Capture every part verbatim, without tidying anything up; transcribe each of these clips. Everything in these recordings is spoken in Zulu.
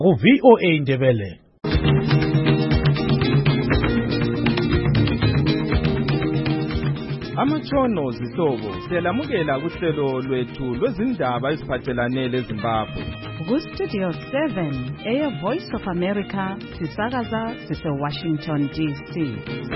ku-V O A Ndebele. Amatshono zihlobo siyalamukela kuhlelo lwethu lwezindaba eziphathelane leZimbabwe. Ku-Studio seven, Air Voice of America, sisakaza sise-Washington D C.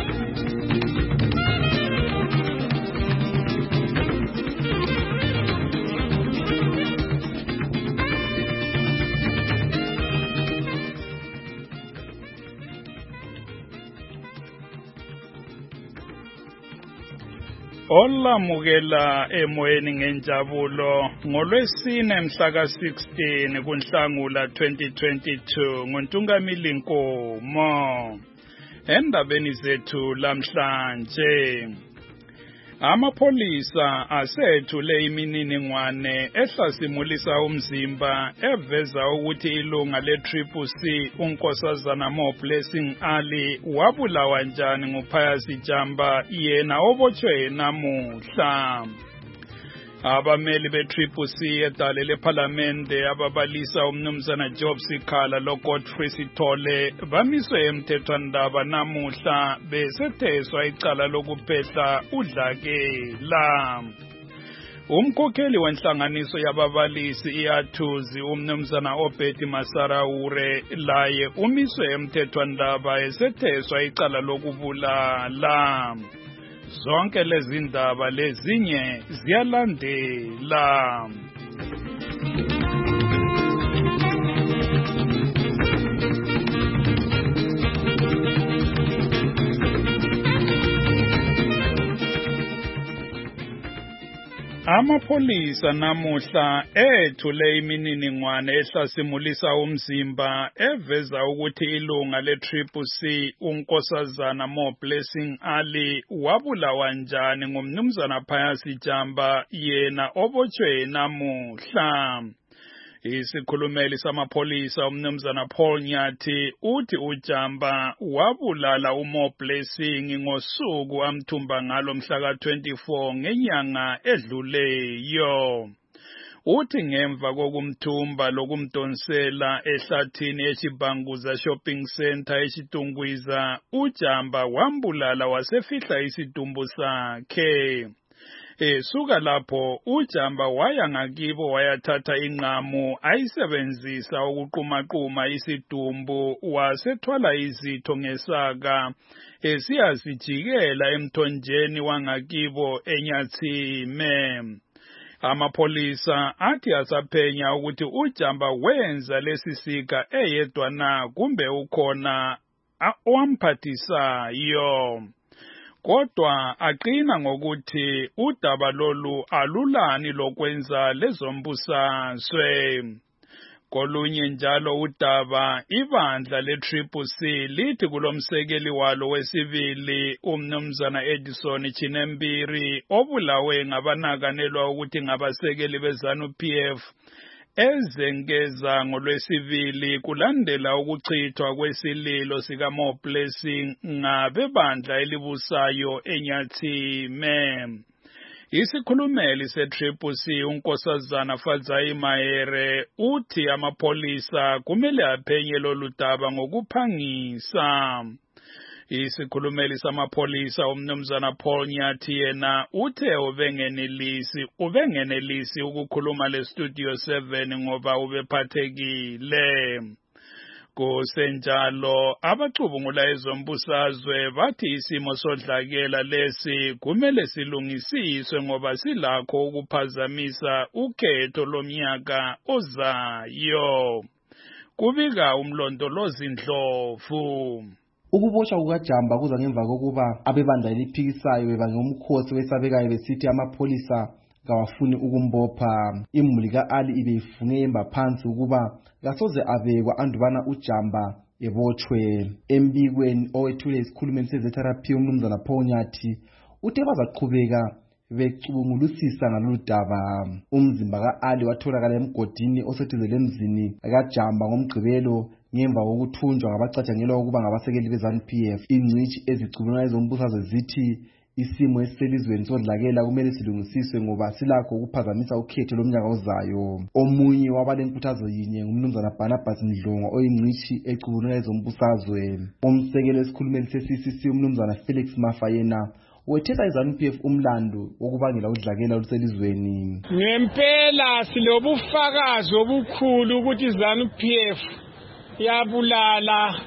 Olamukela emoyeni ngenjabulo ngolwesine mhla ka sixteen kuNhlangula twenty twenty-two nguNtungamili Nkomo. Endabeni zethu lamhlanje, amapholisa asethule imininingwane ehlasimulisa umzimba eveza ukuthi ilunga le-Triple C uNkosazana Mo-Blessing Ali wabulawa njani nguPhayasi Jamba yena obotshwe namuhla. Abameli be-Triple C edale lephalamende ababalisa umnumzana Job Sikhala loGodfrey Sithole bamiswe emthethwandaba namuhla besetheswa icala lokuphehla udlakela. Umkhokheli wenhlanganiso yababalisi iAthuzi umnumzana Obedi Masaraure laye umiswe emthethwandaba esetheswa icala lokubulala. Zonke lezi ndaba lezinye ziyalandela. Amapholisa namuhla ethule imininingwane ehlasimulisa umzimba eveza ukuthi ilunga le-Triple C uNkosazana Mo-Blessing Ali wabulawa njani ngumnumzana Phayasi Jamba yena obotshwe namuhla. Isikhulumeli samapholisa umnumzana Paul Nyathi uthi uJamba wabulala uMo-Blessing ngosuku amthumba ngalo mhla ka twenty-four ngenyanga edluleyo. Uthi ngemva kokumthumba lokumdonsela ehlathini eChibanguza Shopping Center eChitungwiza, uJamba wambulala wasefihla isidumbu sakhe. Esuka lapho uJamba waya ngakibo wayathatha inqamu ayisebenzisa ukuqumaquma isidumbu wasethwala izitho ngesaka esiyazijikela emthonjeni wangakibo eNyathime. Amapholisa athi asaphenya ukuthi uJamba wenza lesisika eyedwa na kumbe ukhona owamphathisayo. Kodwa aqina ngokuthi udaba lolu alulani lokwenza lezombusazwe. Kolunye njalo udaba ibandla le-Triple C lithi kulomsekeli walo wesibili umnumzana Edison Chinembiri obulawe ngabanakanelwa ukuthi ngabasekeli beZanu-P F ezengeza ngolwesibili kulandela ukuchithwa kwesililo sika Mo-Blessing ngabebandla elibusayo eNyathime. Isikhulumeli se-Triple C uNkosazana Fadzayi Mahere uthi amapholisa kumele aphenye lolu daba ngokuphangisa. Isikhulumeli samapholisa umnumzana Paul Nyathi yena uthe ubengenelisi ubengenelisi ukukhuluma le-Studio seven ngoba ubephathekile. Kusenjalo abacubungula ezombusazwe bathi isimo sodlakela lesi kumele silungisiswe ngoba silakho ukuphazamisa ukhetho lomnyaka ozayo. Kubika umlondolozi Ndlovu. Ukuboshwa kukaJamba kuza ngemva kokuba abebandla eliphikisayo bebange umkhosi wesabekayo besithi amapholisa kawafuni ukumbopha. Imuli ka-Ali ibeyifunge yemba phansi ukuba kasoze abekwa andubana uJamba ebotshwe. Embikweni owethule isikhulumeli se-Z R P umnumzana Paul Nyathi uthe bazaqhubeka becubungulusisa ngalolu daba. Umzimba ka-Ali watholakala emgodini oseduze lemzini kaJamba ngomgqibelo ngemva kokuthunjwa ngabacatshangelwa ukuba ngabasekeli beZanu-P F. Ingcitshi ezicubungula ezombusazwe zithi isimo esiselizweni sodlakela kumele silungisiswe ngoba silakho ukuphazamisa ukhetho lomnyaka ozayo. Omunye wabalenkuthazo yinye ngumnumzana Barnabas Mdlongwa oyingcishi ecubunula ezombusazwe. Umsekeli esikhulumeni se-C C C umnumzana Felix Mafayena wethetha iZANU P F umlando wokubangela udlakela oluselizweni. Ngempela silobufakazi obukhulu ukuthi iZANU P F yabulala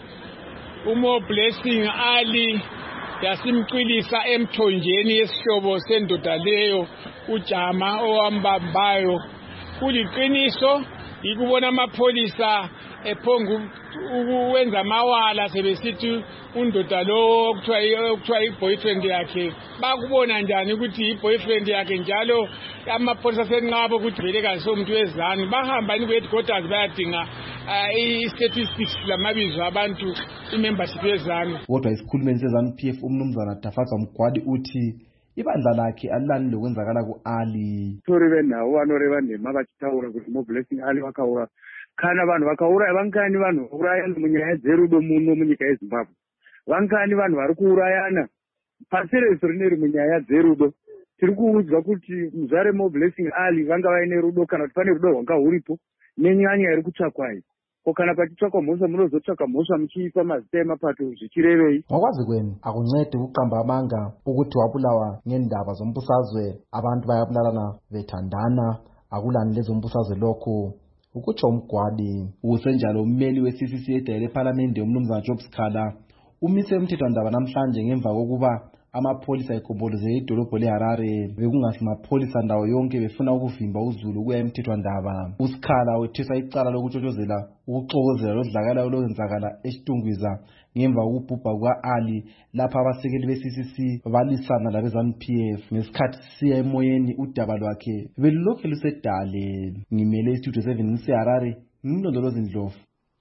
uMo Blessing Ali yasimcwilisa emthonjeni yesihlobo sendoda leyo uJama owambambayo. Kuliqiniso ikubona amapholisa ephongu ukwenza amawala sebesithi undoda lo kuthiwa kuthiwa iboyfriend yakhe. Bakubona njani ukuthi iboyfriend yakhe njalo amapholisa senqaba ukuthi vele kasomuntu weZANU. Bahamba ni headquarters bayadinga i-statistics lamabizo abantu i-membership yeZANU. Kodwa isikhulumeni seZANU P F umnumzana Dafatswa Mgwadi uthi ibandla lakhe alilani lokwenzakala ku-Ali. Tori benawo vanoreva nhema vachitaura kuti Mo Blessing Ali vakaura kana vanhu vakauraya vangani vanhu vaurayana munyaya dzerudo muno munyika yeZimbabwe. Vangani vanhu vari kuurayana pasi rese rineri munyaya dzerudo. Tiri kuudzwa kuti muzvare Mo Blessing Ali vanga vaine rudo kana kuti pane rudo rwanga huripo nenyanya iri kutsvakwa iyi. Ko kana pachitsvakwa mhosva munozotsvaka mhosva muchiipa mazita emapato zvichirevei. Ngokwazi kwenu akuncedi ukuqamba amanga ukuthi wabulawa ngendaba zombusazwe abantu bayabulalana bethandana akulani lezombusazwe lokho. Ukutsho uMgwadi usenjalo ummeli we-C C C edayile ePhalamende umnumzana Job Sikhala umise umthethwandaba namhlanje ngemva kokuba amapholisa egombolozele idolobho leHarare bekungasi mapholisa ndawo yonke befuna ukuvimba uZulu kuya emthethwandaba. uSikhala wethesa icala lokutshotshozela ukuxokozela lodlakala olwenzakala eSitungwiza ngemva kokubhubha kuka-Ali lapha abasekeli be-C C C balisana labeZANU P F ngesikhathi siya emoyeni udaba lwakhe belulokhe lusedale. Ngimele istudio seven ngiseHarare ngimlondolozi Ndlovu.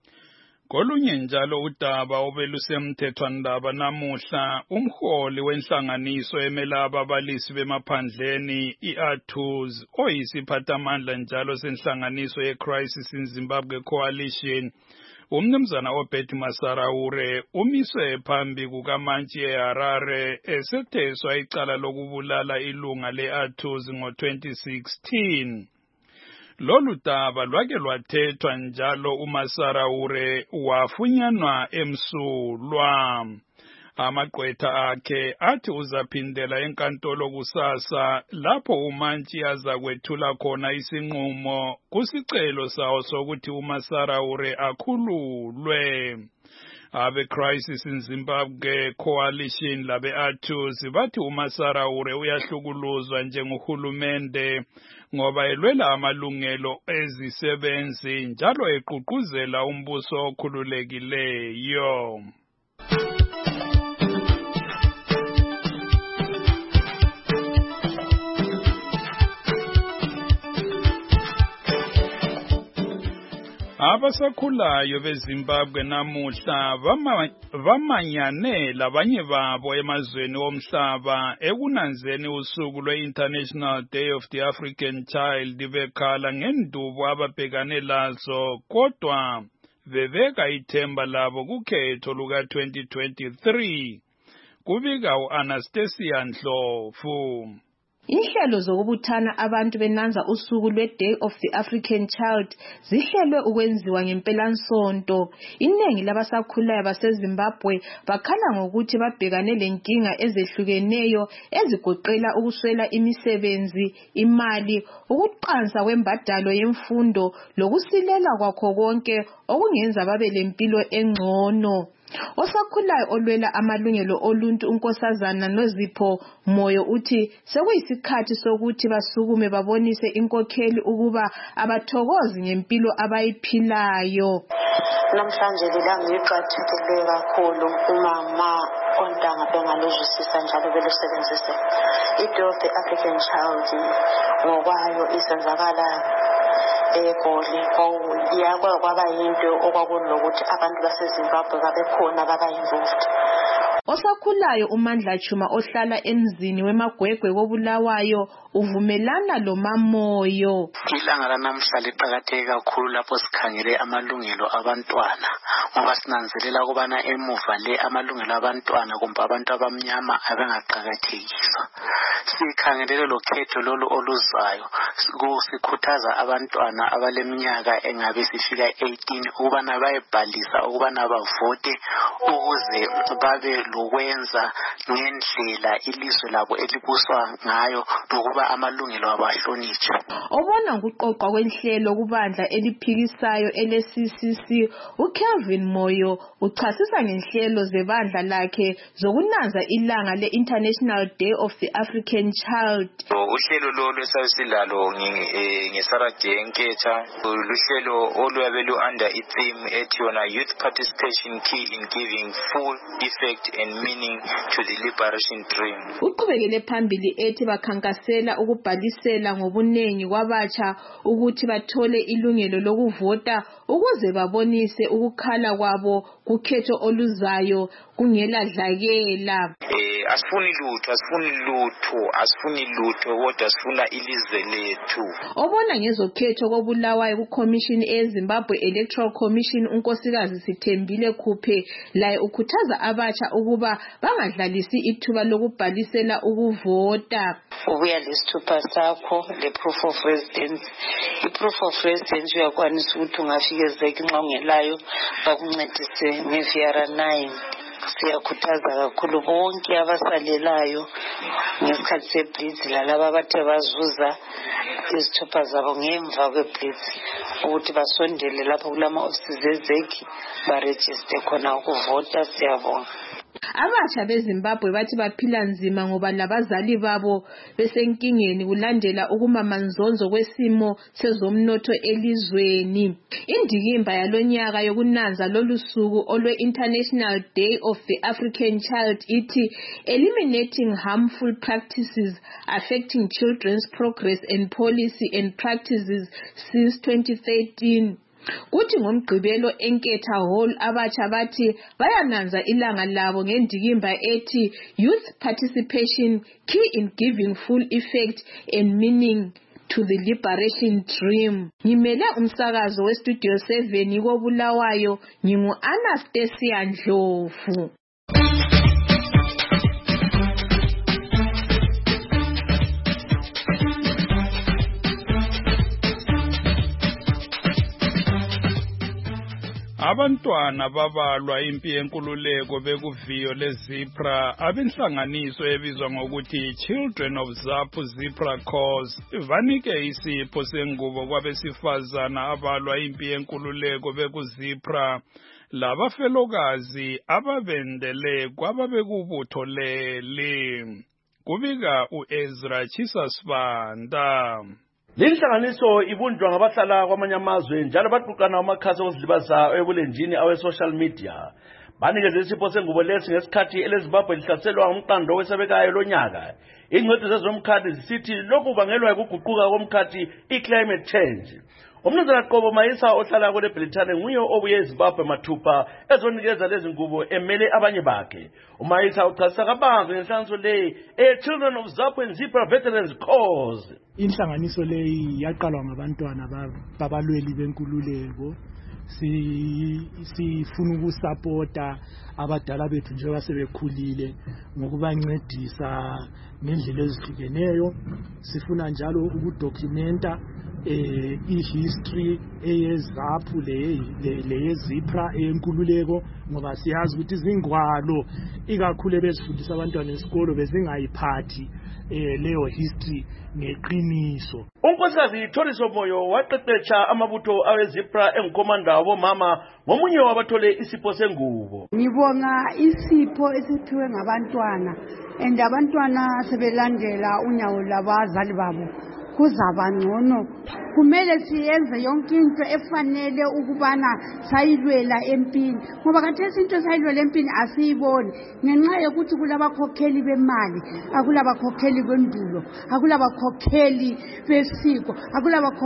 Kolunye njalo udaba obelusemthethwandaba namuhla umholi wenhlanganiso emela ababalisi bemaphandleni i-Athuz oyisiphathamandla njalo senhlanganiso ye-Crisis in Zimbabwe Coalition umnumzana Obed Masaraure umiswe phambi kukamantshi eHarare esetheswa icala lokubulala ilunga le-Athuz ngo-twenty sixteen. Lolu daba lwake lwathethwa njalo uMasaraure wafunyanwa emsulwa. Amagqwetha akhe athi uzaphindela enkantolo kusasa lapho umantshi azakwethula khona isinqumo kusicelo sawo sokuthi uMasaraure akhululwe. Abe-Crisis in Zimbabwe Coalition labe-Athuz bathi uMasaraure uyahlukuluzwa njengohulumende ngoba elwela amalungelo ezisebenzi njalo eqhuquzela umbuso okhululekileyo. Abasakhulayo beZimbabwe namuhla bamanyane labanye babo emazweni omhlaba ekunanzeni usuku lwe-International Day of the African Child bekhala ngendubo ababhekane lazo kodwa bebeka ithemba labo kukhetho luka twenty twenty-three. Kubika u-Anastasia Ndlovu. Inhlelo zokubuthana abantu benanza usuku lwe-Day of the African Child zihlelwe ukwenziwa ngempelansonto. Iningi labasakhulayo baseZimbabwe bakhala ngokuthi babhekane lenkinga ezehlukeneyo ezigoqela ukuswela imisebenzi, imali, ukuqansa kwembadalo yemfundo lokusilela kwakho konke okungenza babe lempilo engcono. Osakhulayo olwela amalungelo oluntu unkosazana Nozipho Moyo uthi sekuyisikhathi sokuthi basukume babonise inkokheli ukuba abathokozi ngempilo abayiphilayo. Namhlanje lilanga liqakathekile kakhulu umama ontanga bengaluzwisisa njalo belusebenzise. I-Day of the African Child ngokwayo isenzakala eGoli yakwa kwaba yinto okwakunokuthi abantu baseZimbabwe babekhona baba involved. Osakhulayo uMandla Chuma ohlala emzini weMagwegwe koBulawayo uvumelana lo Mamoyo. Ilanga lanamhla liqakatheke kakhulu lapho sikhangele amalungelo abantwana ngoba sinanzelela ukubana emuva le amalungelo abantwana kumbe abantu abamnyama abengaqakathekiswa. Sikhangelele lo khetho lolu oluzayo sikhuthaza abantwana abaleminyaka engabe sifika eighteen ukubana bayebhalisa ukubana bavote ukuze babe lokwenza ngendlela ilizwe labo elibuswa ngayo lokuba amalungelo abahlonitshwe. Obona ukuqoqwa kwenhlelo kubandla eliphikisayo ele-C C C uKelvin Moyo uchasisa ngenhlelo zebandla lakhe zokunanza ilanga le-International Day of the African Child. Uhlelo lolu esasilalo ngeSarah Nketha luhlelo oluyabe lu-under i-theme ethi yona Youth Participation Key in Giving Full Effect and Meaning to the Liberation Dream. Uqhubekele phambili ethi bakhankasela ukubhalisela ngobunengi kwabatsha ukuthi bathole ilungelo lokuvota ukuze babonise ukukhala kwabo kukhetho oluzayo kungela dlakela. Eh asifuni lutho asifuni lutho asifuni lutho kodwa sifuna ilizwe lethu. Obona ngezokhetho koBulawayo kuCommission eZimbabwe Electoral Commission unkosikazi Sithembile Khuphe laye ukhuthaza abatsha ukuba bangadlalisi ithuba lokubhalisela ukuvota. Ubuya lesithupha sakho le proof of residence. I proof of residence uyakwanisa ukuthi ungafika ezeke nxa ungelayo bakuncedise nge-V R nine. Siyakhuthaza kakhulu bonke abasalelayo ngesikhathi seblitz lalaba abathe bazuza izithupha zabo ngemva kweblitz ukuthi basondele lapho kulama offices ezeki baregister khona ukuvota. Siyabonga. Abatsha beZimbabwe bathi baphila nzima ngoba labazali babo besenkingeni kulandela ukumamanzonzo kwesimo sezomnotho elizweni. Indikimba yalonyaka yokunanza lolusuku olwe International Day of the African Child ithi eliminating harmful practices affecting children's progress and policy and practices since twenty thirteen. Kuthi ngomgqibelo eNketha Hall abatsha bathi bayananza ilanga labo ngendikimba ethi Youth Participation Key in Giving Full Effect and Meaning to the Liberation Dream. Ngimele umsakazo weStudio seven koBulawayo ngingu Anastasia Ndlovu. Abantwana babalwa impi yenkululeko bekuviyo leZipra abenhlanganiso ebizwa ngokuthi Children of ZAPU Zipra Cause vanike isipho sengubo kwabesifazana abalwa impi yenkululeko bekuZipra labafelokazi ababendele kwababekubutho leli. Kubika uEzra Chisasibanda. Linhlanganiso ibunjwa ngabahlala kwamanye amazwe njalo baqoqana amakhasi okuzilibaza ebulenjini awe social media. Banikeze isipho sengubo lesi ngesikhathi eleZimbabwe lihlaselwa ngumqando wesabekayo lonyaka. Ingcwethi zezomkhathi zisithi lokhu kubangelwa ukuguquka komkhathi i-climate change. Umnumzana Qobo Mayisa ohlala kule Britain nguye obuye eZimbabwe mathupha ezonikeza lezi ngubo emele abanye bakhe. uMayisa uchasisa kabanzi ngenhlanganiso leyi e-Children of ZAPU and Zipra Veterans Cause. Inhlanganiso leyi yaqalwa ngabantwana babalweli benkululeko. Si sifuna ukusupporta abadala bethu njengoba sebekhulile ngokubancedisa ngendlela ezihlukeneyo. Sifuna njalo ukudocumenta eh i-history eyeZAPU leyeZipra eyenkululeko ngoba siyazi ukuthi izingwalo ikakhulu bezifundisa abantwana esikolo bezingayiphathi eh leyo history ngeqiniso. Unkosikazi Thoriso Moyo waqeqetsha amabutho aweZipra engukomanda womama ngomunye wabathole isipho sengubo. Ngibonga isipho esiphiwe ngabantwana and abantwana sebelandela unyawo labazali babo kuzaba ngcono. Kumele siyenze yonke into efanele ukubana sayilwela empini ngoba khathesi into sayilwela empini asiyiboni ngenxa yokuthi kulabakhokheli bemali, akulabakhokheli kwendulo, akulabakhokheli besiko,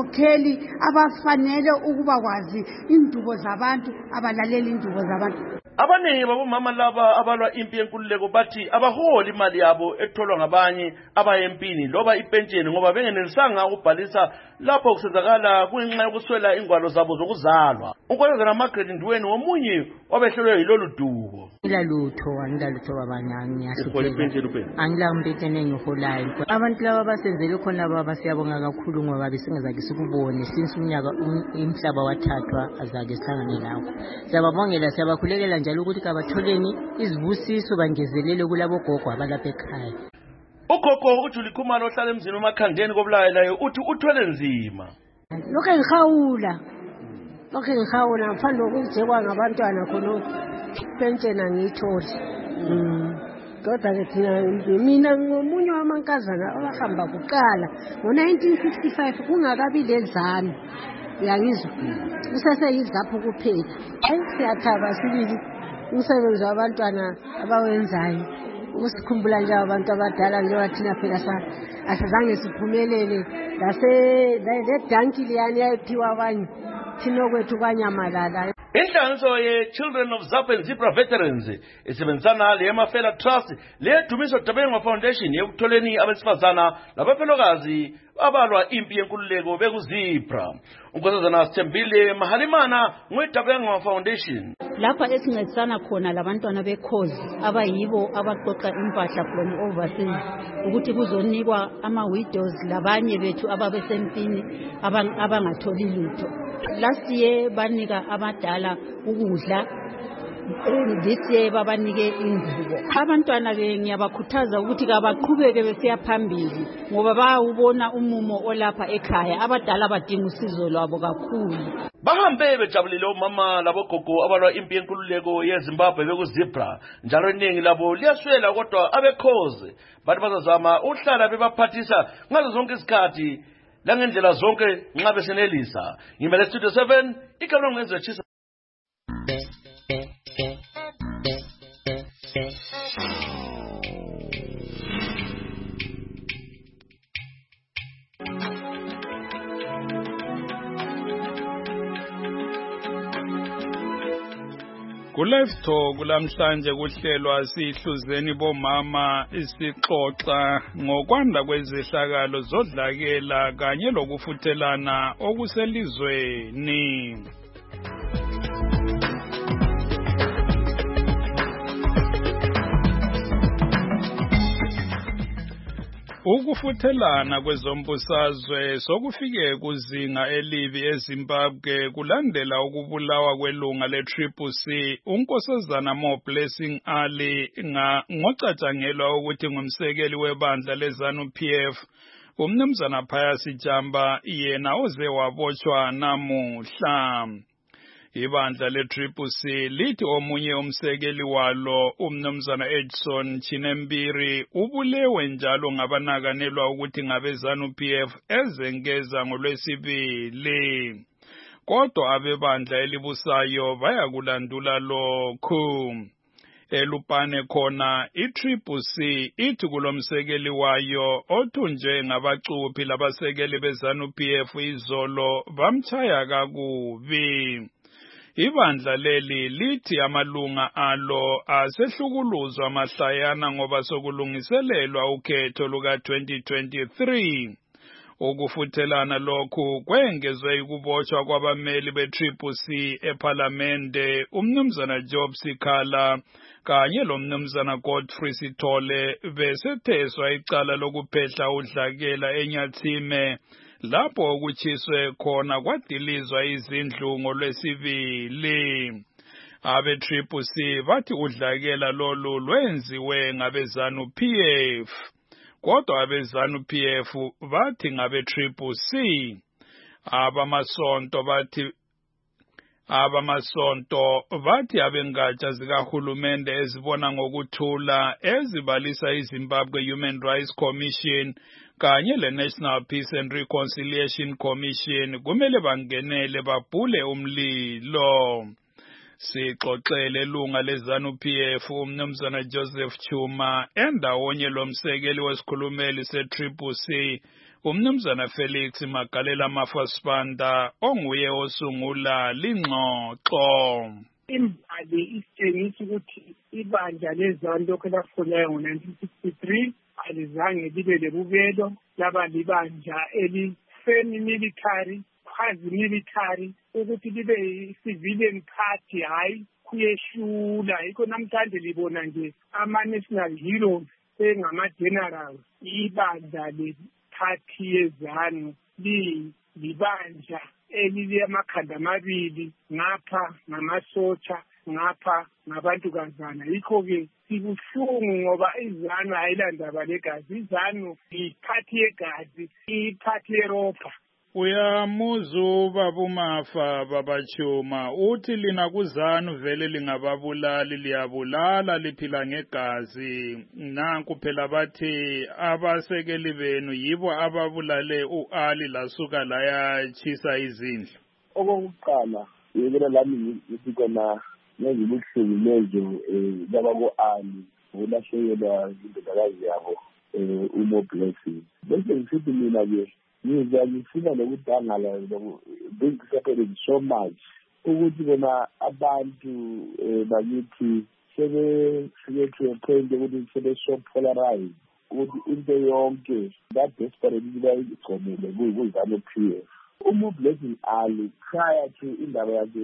akulabakhokheli abafanele ukuba kwazi indubo zabantu, abalaleli indubo zabantu. Abaningi babomama laba abalwa impi yenkululeko bathi abaholi imali yabo etholwa ngabanye abayempini loba ipentsheni ngoba bengenelisanga ukubhalisa lapho kusenzakala kungenxa yokuswela ingwalo zabo zokuzalwa. Unkosazana Margaret Ndweni womunye wabehlelwe yilolu dubo. Ngilalutho angilalutho babanyanga ngiyahlupheka. Angilampentsheni engiholayo. Abantu laba basenzele khona baba siyabonga kakhulu ngoba besingezake sikubone since unyaka umhlaba wathathwa azake sihlangane lawo. Siyababongela siyabakhulekela njalo ukuthi kabatholeni izibusiso bangezelele kulabo gogo abalapha ekhaya. Ugogo uJulie Khumalo ohlala emzini emakhandeni kobulayelayo uthi uthwele nzima. Lokho ngihawula. Lokho ngihawula ngaphandle kokuzekwa ngabantwana khonokho. Pentshena ngiyithole. Mm. Kodwa ke thina mina ngomunye wamankazana abahamba kuqala ngo nineteen fifty-five kungakabi lezami. Uyangizwa? Kusase yizapho kuphela. Hayi siyathaba sibili. Umsebenzi wabantwana abawenzayo usikhumbula nje abantu abadala nje wathina phela sa asizange siphumelele lase le danki liyani yayiphiwa abanye thina kwethu kwanyamalala. Inhlanganiso ye-Children of Zap and Zipra Veterans isebenzisana le-Mafela Trust le-Dumiso Dabengwa Foundation ekutholeni abesifazana labafelokazi abalwa impi yenkululeko bekuzipra. Unkosazana Sithembile Mahalimana ngwe-Dabengwa Foundation. Lapha esincedisana khona labantwana bekhozi abayibo abaqoqa impahla from overseas ukuthi kuzonikwa ama-widows labanye bethu ababesempini abangatholi lutho. Last year banika abadala ukudla, this year babanike ingubo. Abantwana ke ngiyabakhuthaza ukuthi kabaqhubeke besiya phambili ngoba bayawubona umumo olapha ekhaya. Abadala badinga usizo lwabo kakhulu. Bahambe bejabulile omama labogogo abalwa impi yenkululeko yeZimbabwe bekuzipra njalo iningi labo liyaswela kodwa abekhoze bathi bazazama uhlala bebaphathisa ngazo zonke isikhathi langendlela zonke nxa besenelisa. Ngimele Studio seven ikamlo ngezwe chisa. Ku-Live Talk lamhlanje kuhlelwa sihluzeni bomama isixoxa ngokwanda kwezehlakalo zodlakela kanye lokufuthelana okuselizweni. Ukufuthelana kwezombusazwe sokufike kuzinga elibi eZimbabwe kulandela ukubulawa kwelunga le-Triple C unkosazana Mo Blessing Ali ngocatshangelwa ukuthi ngumsekeli webandla leZanu P F umnumzana Phayasi Jamba yena oze wabotshwa namuhla. Ibandla le-Triple C lithi omunye umsekeli walo umnumzana Edson Chinembiri ubulewe njalo ngabanakanelwa ukuthi ngabeZanu P F ezengeza ngolwesibili. Kodwa abebandla elibusayo bayakulandula lokhu. Elupane khona i-Triple C ithi kulomsekeli wayo othunjwe ngabacuphi labasekeli beZanu P F izolo bamchaya kakubi. Ibandla leli lithi amalunga alo asehlukuluzwa mahlayana ngoba sokulungiselelwa ukhetho luka twenty twenty-three. Ukufuthelana lokhu kwengezwe ukubotshwa kwabameli be-Triple C eParliamente umnumzana Job Sikhala kanye lomnumzana Godfrey Sithole besetheswa icala lokuphehla udlakela eNyathime lapho kuchiswe khona kwadilizwa izindlu ngolwesibili. Abe-Triple C bathi udlakela lolu lwenziwe ngabeZanu P F. Kodwa abeZanu P F bathi ngabe-Triple C. Abamasonto bathi abamasonto bathi abengatsha zikahulumende ezibona ngokuthula ezibalisa iZimbabwe Human Rights Commission kanye le-National Peace and Reconciliation Commission kumele bangenele babhule umlilo. Sixoxele lunga leZanu P F umnumzana Joseph Chuma endawonye lomsekeli wesikhulumeli se-Triple C umnumzana Felix Magalela Mafasipanda onguye osungula lingxoxo. Imbali ngabe isitshengisa ukuthi ibandla lezanu lokhu elafulayo ngo-nineteen sixty-three alizange libe lebubelo laba libanja eli-semi-military quasi-military ukuthi libe yi-civilian party hayi kuyehlula yikho namhlanje libona nje ama-national heroes engama-general ibandla le-party yezanu libanja elilamakhanda amabili ngapha ngamasotsha ngapha ngabantukazana yikho-ke sibuhlungu ngoba izanu ayilandaba legazi izanu yiphathi yegazi iphathi yeropha. Uyamuzu babumafa babachuma uthi lina kuzanu vele lingababulali liyabulala liphila ngegazi nanku phela bathi abasekeli benu yibo ababulale uAli lasuka layachisa izindlu. Okokuqala yekela lami ngithi kona ngezibuhlungu lezo laba ko-Ali ulahlekelwa indodakazi yabo uMo Blessing bese ngisithi mina-ke ngizwa ngifuna nokudangala being separated so much ukuthi bona abantu bakithi sebefike to a point ukuthi sebe-so polarized ukuthi into yonke that desperate bayigconele kuyizanu P F. uMo Blessing Ali prior to indaba yakhe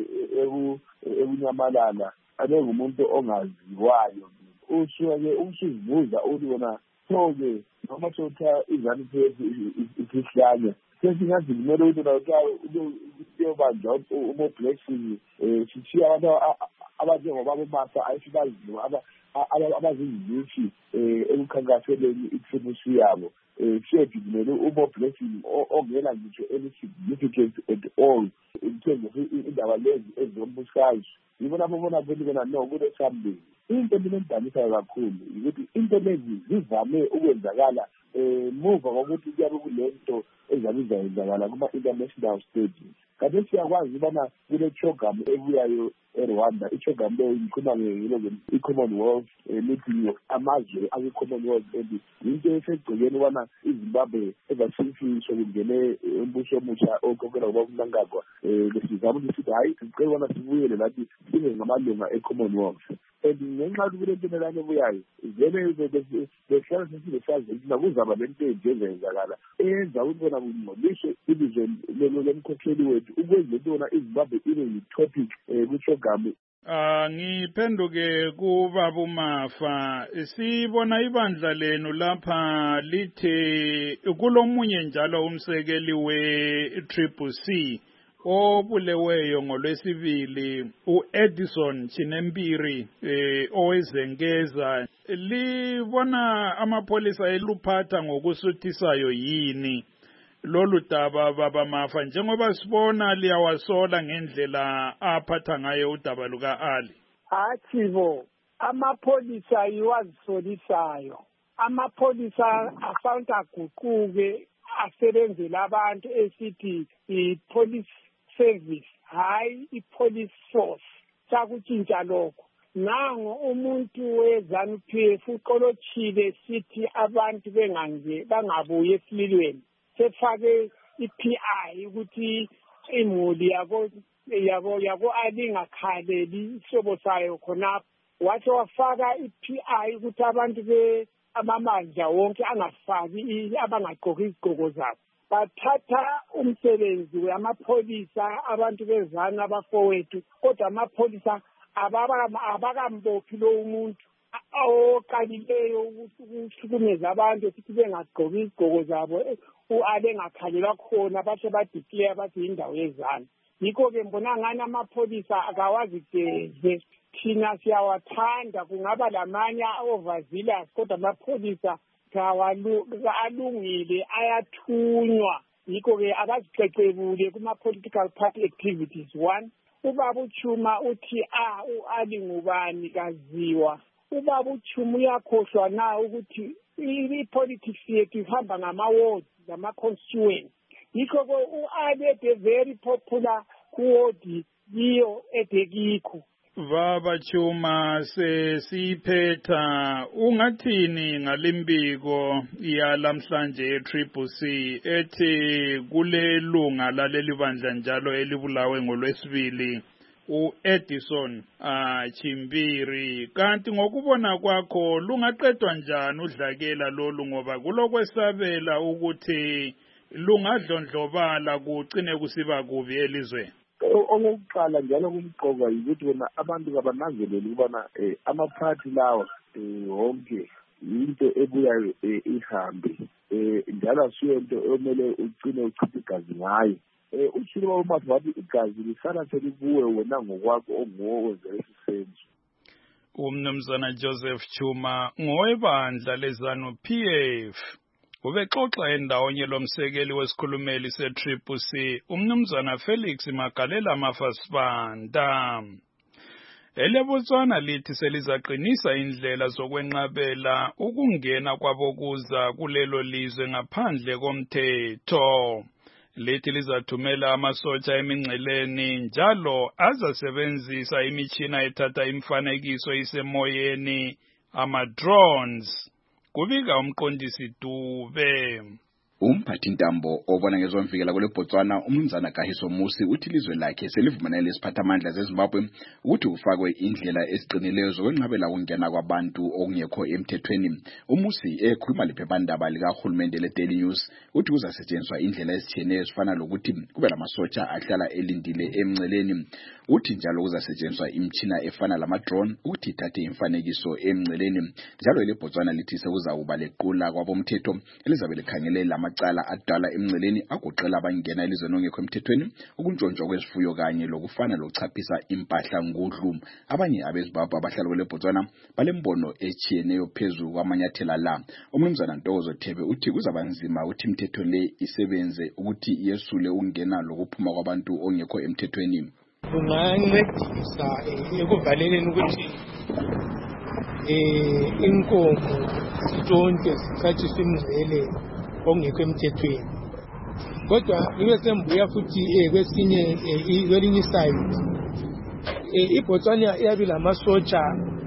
ebunyamalala abengumuntu ongaziwayo usuke usuzibuza ukuthi bona so-ke noma sotha izanu P F isihlanya sesingazi kumele ukuthi uyobanjwa uMo Blessing sithiya abantu abanjengoba bomasa ayisibaziwa abazinyithi ekukhankaseleni itribusi yabo shedi kumele uMo Blessing ongela ngitsho any significance at all in terms of indaba lezi ezombusayo yibona babona vele kona no kule something. Into mina engidanisa kakhulu ukuthi into lezi zivame ukwenzakala muva kokuthi kuyabe kulento ezabe izayenzakala kuma-international stages. Kanti siyakwazi ubana kule program ebuyayo eRwanda iprogram leyo ngikhuluma i-Commonwealth meeting amazwe akwi-Commonwealth and into esegcekeni ubana iZimbabwe ezasifisho kungene umbuso omusha okhokhela ngoba uMnangagwa besizama ukuthi sithi hayi sicela ubana sibuyele lathi sibe ngamalunga e-Commonwealth. And ngenxa yokuthi kule nto nelane ebuyayo vele behlala sesile sazi ukuthi nakuzaba lento enje ezenzakala eyenza ukuthi bona kungcoliswe ilizwe lemkhokheli wethu ukwenza into yona iZimbabwe ibe yi-topic kwi-program. Ah ngiphenduke kubaba uMafa sibona ibandla lenu lapha lithe kulomunye njalo umsekeli we-Triple C obuleweyo ngolwesibili uEdison Chinempiri eh owezenkeza libona amapolisa eluphatha ngokusuthisayo yini lolu daba baba Mafa njengoba sibona liyawasola ngendlela aphatha ngayo udaba luka-Ali? Hathibo amapolisa iwazisolisayo amapolisa asawunti aguquke asebenzela abantu esithi i-police service hayi i-police force sakutshintsha lokho. Nango umuntu wezanu P F uqolothile sithi abantu bengange bangabuye esililweni sefake i-P I ukuthi imuli yabo yabo yabo alingakhaleli isobo sayo khonapho wathi wafaka i-P I ukuthi abantu be amamandla wonke angafaki abangaqoki izigqoko zabo. Bathatha umsebenzi wamapolisa abantu bezana abafowethu kodwa amapolisa abakambophi lo umuntu oqalileyo ukuhlukumeza abantu futhi bengaqoki izigqoko zabo uAli engakhalelwa khona bahle badeclare bathi indawo yezana. Yikho-ke mbona ngani amapolisa akawazi geze thina siyawathanda kungaba lamanye overzealous kodwa amapolisa alungile ayathunywa. Yikho-ke abazicecebule kuma-political party activities. One, ubaba uChuma uthi ah uAli ngubani kaziwa. Ubaba uChuma uyakhohlwa na ukuthi i-politics yethu ihamba ngama-ward ngama-constituent. Yikho-ke uAli ede very popular kuwodi yiyo edekikho. Baba Chuma sesiphetha ungathini ngalimbiko yalamhlanje e-Triple C ethi kulelunga laleli bandla njalo elibulawe ngolwesibili u-Edison uh, Chimbiri. Kanti ngokubona kwakho lungaqedwa njani udlakela lolu ngoba kulokwesabela ukuthi lungadlondlobala kugcine kusiba kubi elizweni? Okokuqala njalo kumqoka yikuthi bona abantu kabananzelele ukubana amaphathi lawa wonke into ebuyayo ihambe njalo asiyo into omele ugcine uchitha igazi ngayo. Ushilo wamafa wathi igazi lisala selibuwe wena ngokwakho onguwo wenza lesi senzo. Umnumzana Joseph Chuma ngowebandla lezanu P F ubexoxa endawonye lomsekeli wesikhulumeli se-Triple C umnumzana Felix Magalela Mafasibanda. EleBotswana lithi selizaqinisa indlela zokwenqabela ukungena kwabokuza kulelo lizwe ngaphandle komthetho. Lithi lizathumela amasotsha emingceleni njalo azasebenzisa imitshina ethatha imifanekiso isemoyeni ama-drones. Kubika umqondisi Dube. Umphathintambo obona ngezomvikela kule Botswana umnumzana Kahiso Musi uthi ilizwe lakhe selivumelane lesiphathamandla zeZimbabwe ukuthi kufakwe indlela eziqinileyo zokwenqabela ukungena kwabantu okungekho emthethweni. Umusi ekhuluma lephephandaba likahulumende le-Daily News uthi kuzasetshenziswa indlela ezitshiyeneyo ezifana lokuthi kube lamasotsha ahlala elindile emngceleni. Uthi njalo kuzasetshenziswa imitshina efana lama-drone ukuthi ithathe imifanekiso emngceleni. Njalo leBotswana lithi sekuzakuba lequla kwabomthetho elizabe likhangele amacala adala emngceleni agoqela abangena elizweni ongekho emthethweni, ukuntshontshwa kwezifuyo kanye lokufana lokuchaphisa impahla ngudlu. Abanye abeZimbabwe abahlala kule Botswana balembono echiyeneyo phezulu kwamanyathela la. Umnumzana Ntokozo Thebe uthi kuzaba nzima ukuthi imithetho le isebenze ukuthi yesule ukungena lokuphuma kwabantu ongekho emthethweni. Kungancedisa ekuvaleleni ukuthi eh inkomo sitshonke sichathiswe imngcele ongekho emthethweni. Kodwa ibe sembuya futhi eh kwesinye kwelinye side eh iBotswana iyabila amasotsha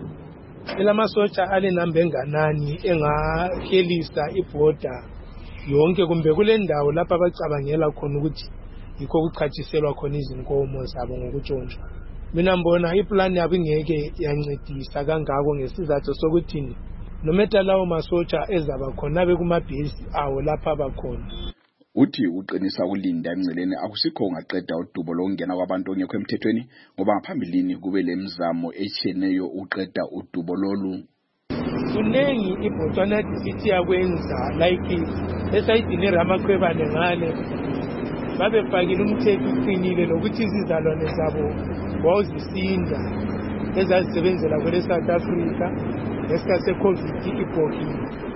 elamasotsha alenamba enganani engahelisa iborder yonke kumbe kule ndawo lapha abacabangela khona ukuthi yikho kuchathiselwa khona izinkomo zabo ngokutshontshwa. Mina mbona iplan yabo ingeke yancedisa kangako ngesizathu sokuthi nometa lawo masotsha ezaba khona bekumabhesi awo lapha abakhona. Uthi uqinisa ukulinda emngceleni akusikho ungaqeda udubo lokungena kwabantu ongekho emthethweni ngoba ngaphambilini kube lemizamo echiyeneyo uqeda udubo lolu. Kunengi iBotswana district yakwenza like esayidini Ramakhwebane ngale babefakile umthetho uqinile lokuthi izizalwane zabo wawuzisinda ezazisebenzela kwele South Africa ngesikhathi se-COVID ibhokile.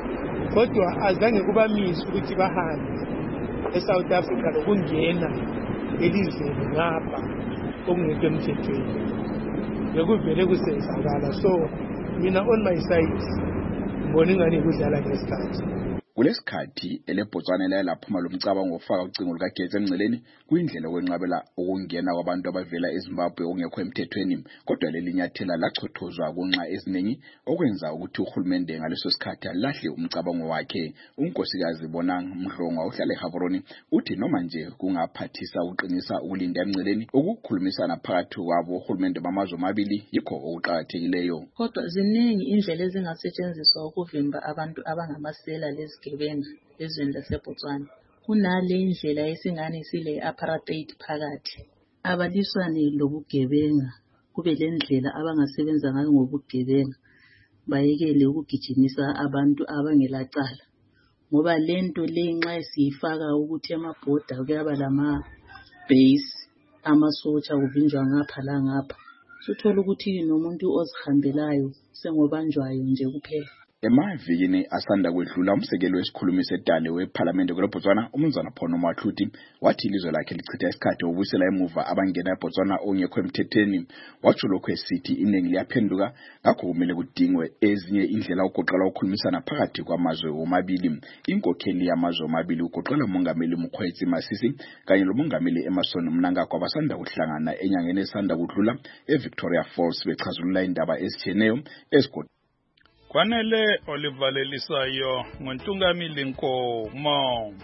Kodwa azange kubamisa ukuthi bahambe eSouth Africa lokungena elizweni ngapha okungekho emthethweni. Bekuvele kusenzakala. So mina on my side ngibona ingane kudlala ngesikhathi. Kulesikhathi eleBotswana laphuma lomcabango ofaka ucingo lukagetsi emngceleni kuyindlela okwenqabela ukungena kwabantu abavela eZimbabwe ongekho emthethweni. Kodwa lelinyathela lachothozwa kunxa eziningi okwenza ukuthi uhulumende ngaleso sikhathi alahle umcabango wakhe. Unkosikazi Bonang Mhlonga uhlale eGaborone uthi noma nje kungaphathisa uqinisa ukulinda emngceleni ukukhulumisana phakathi kwabo uhulumende bamazwe amabili yikho okuqhakathekileyo. Kodwa ziningi indlela ezingasetshenziswa ukuvimba abantu abangamasela lezi gebenga ezweni laseBotswana. Kunale indlela esingane sile apartheid phakathi. Abaliswane lobugebenga kube lendlela abangasebenza ngayo ngobugebenga bayekele ukugijimisa abantu abangelacala. Ngoba lento le nxa siyifaka ukuthi emabhoda kuyaba lama base amasotsha kuvinjwa ngapha la ngapha. Suthola ukuthi nomuntu ozihambelayo sengobanjwayo nje kuphela. Emavikini asanda kwedlula umsekeli wesikhulumi sedale weParliament kweBotswana umnumzana Phono Mahluti wathi ilizwe lakhe lichitha isikhathi ubuyisela emuva abangena eBotswana ongekho emthethweni. Watsho lokho esithi iningi liyaphenduka ngakho kumele kudingwe ezinye indlela ukugoqela ukukhulumisana phakathi kwamazwe omabili. Inkokheli yamazwe omabili ugoqela umongameli Mkhwetsi Masisi kanye lomongameli Emerson Mnangagwa abasanda kuhlangana enyangeni esanda kudlula eVictoria Falls bechazulula indaba ezitheneyo esikho Kwanele olivalelisayo ngontungamili Nkomo.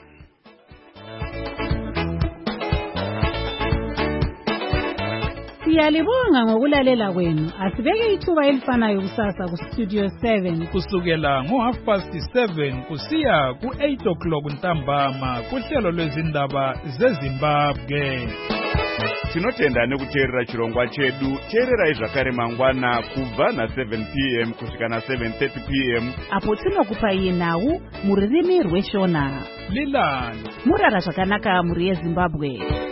Siyalibonga ngokulalela kwenu. Asibeke ithuba elifanayo kusasa ku Studio seven kusukela ngo half past seven kusiya ku eight o'clock ntambama kuhlelo lwezindaba zeZimbabwe. Tinotenda nekuteerera chirongwa chedu. Teererai zvakare mangwana kubva na seven p m kusvika na seven thirty p m apo tinokupai nhau muririmi rweshona. Lilani Murara zvakanaka muri yeZimbabwe.